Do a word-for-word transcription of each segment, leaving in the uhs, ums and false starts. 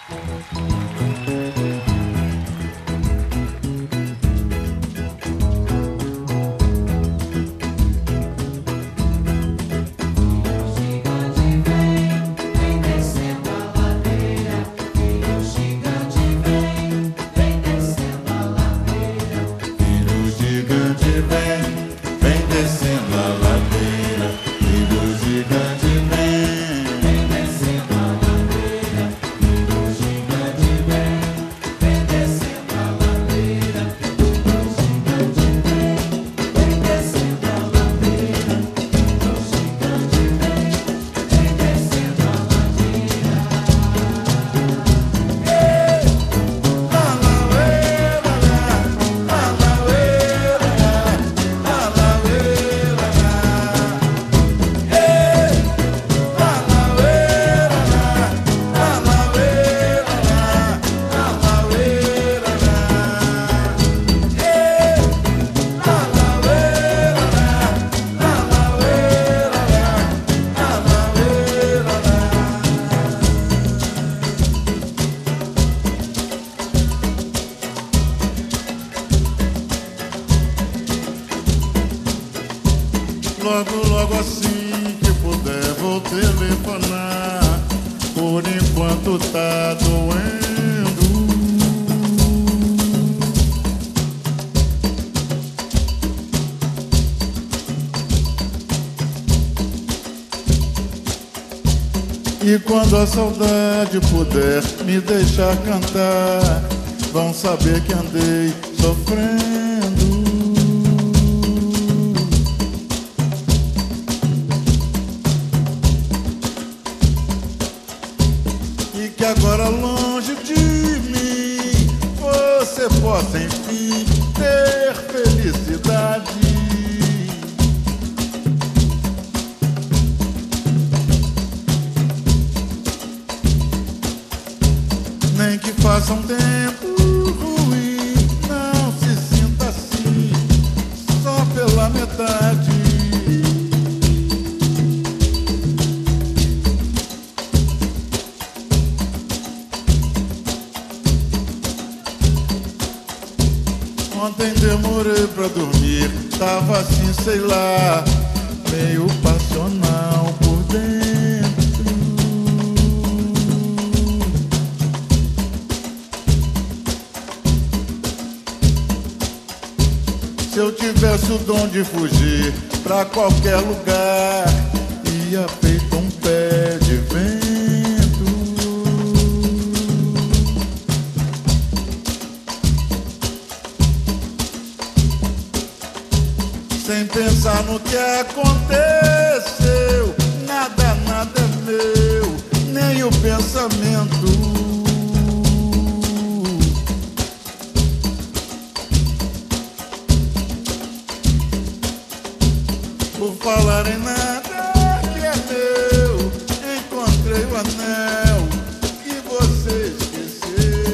Logo, logo assim que puder vou telefonar. Por enquanto tá doendo. E quando a saudade puder me deixar cantar, vão saber que andei sofrendo. E que agora longe de mim você possa enfim ter felicidade. Nem que faça um tempo ruim, não se sinta assim, só pela metade. Ontem demorei pra dormir, tava assim, sei lá, meio passional por dentro. Se eu tivesse o dom de fugir pra qualquer lugar, ia feito um pé de vento. Sem pensar no que aconteceu, nada, nada é meu, nem o pensamento. Por falar em nada que é meu, encontrei o anel que você esqueceu.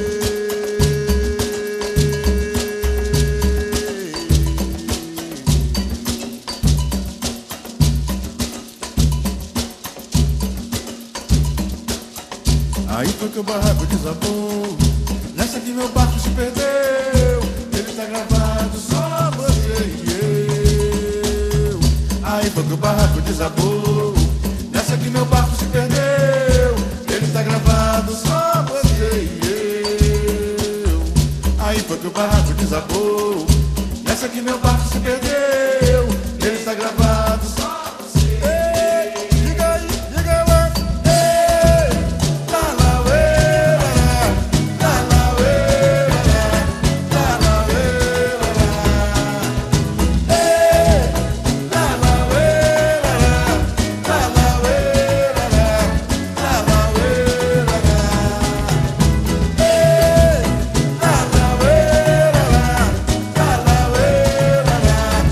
Aí foi que o barraco desabou, nessa que meu barco se perdeu. Ele está gravado, só você e eu. Aí foi que o barraco desabou, nessa que meu barco se perdeu. Ele está gravado, só você e eu. Aí foi que o barraco desabou, nessa que meu barco se perdeu. Ele está gravado, só você e eu. Diga aí, diga lá. Ei, lá, lá, uê, lá, lá, lá, uê, lá, lá, lá, uê, lá. Ei, lá, lá, uê, lá, lá, lá, uê, lá, lá, lá, uê, lá. Ei, lá, lá, uê, lá, lá, lá, uê, lá, lá.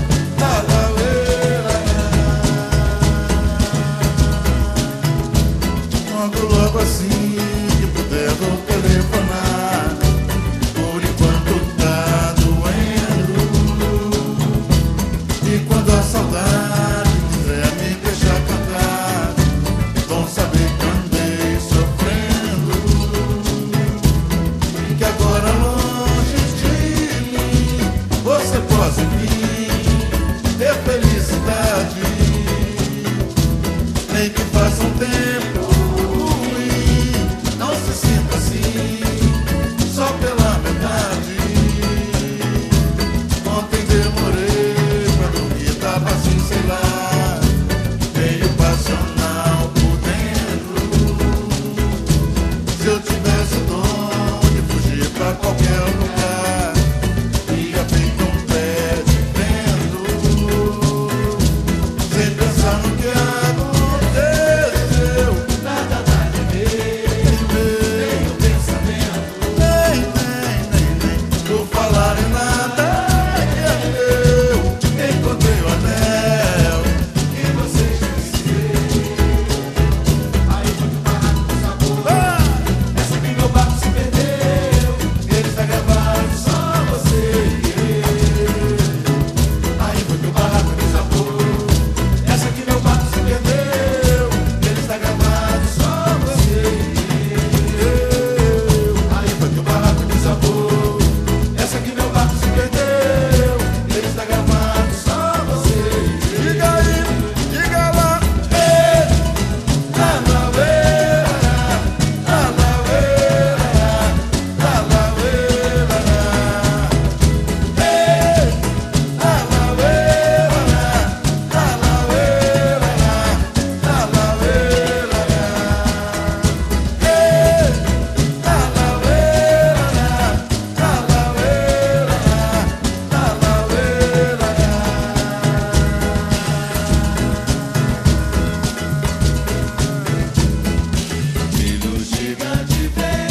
vem.